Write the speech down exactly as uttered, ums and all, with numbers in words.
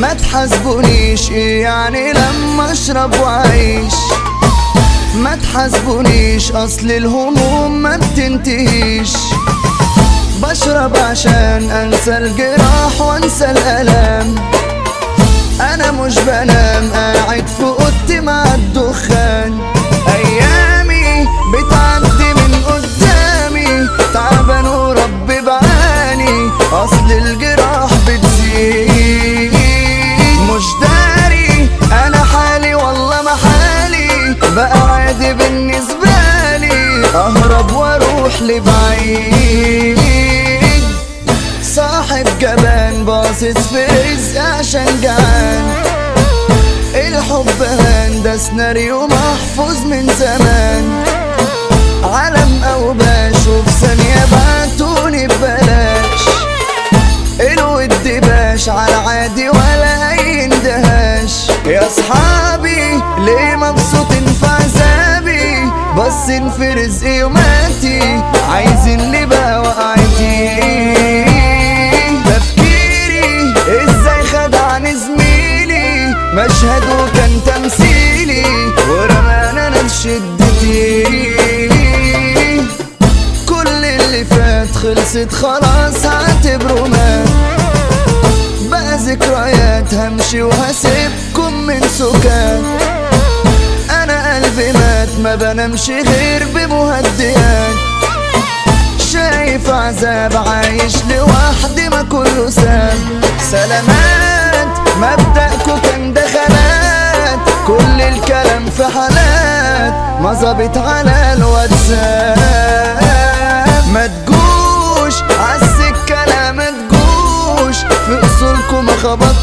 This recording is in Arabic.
ما تحاسبونيش ايه يعني لما اشرب واعيش، ما تحاسبونيش اصل الهموم ما بتنتهيش. بشرب عشان انسى الجراح وانسى الالام، انا مش بنام قاعد في اوضتي مع الدخان. ايامي بتعدي من قدامي تعبان وربي بعاني، اصل الجراح بتزيد. مش داري انا حالي والله ما حالي، بقى عادي بالنسبة لي اهرب واروح لبعيد. صاحب جبان باصص في رزق عشان جعان، الحب هان ده سيناريو محفوظ من زمان. عالم اوباش وفي ثانية بعتوني ببلاش، الود باش على عادي ولا اي اندهاش. يا اصحابي ليه مبسوطين في عذابي، باصين في رزقي وماتي عايزين لي بقى وقعتي. تفكيري ازاي خدعني زميلي، مشهده كان تمثيلي ورمانا انا بشدتي. كل اللي فات خلصت خلاص هعتبره مات، بقى ذكريات همشي وهسيبكم من سكات. انا قلبي مات ما بنامش غير بمهدئات، شايف عذاب عايش لوحدي ما كله ساب. سلامات مبدأكوا كان دخلات، كل الكلام في حالات ما ظابط على الواتساب. ما تجوش عالسكة لا ما تجوش، في اصولكوا ما خبط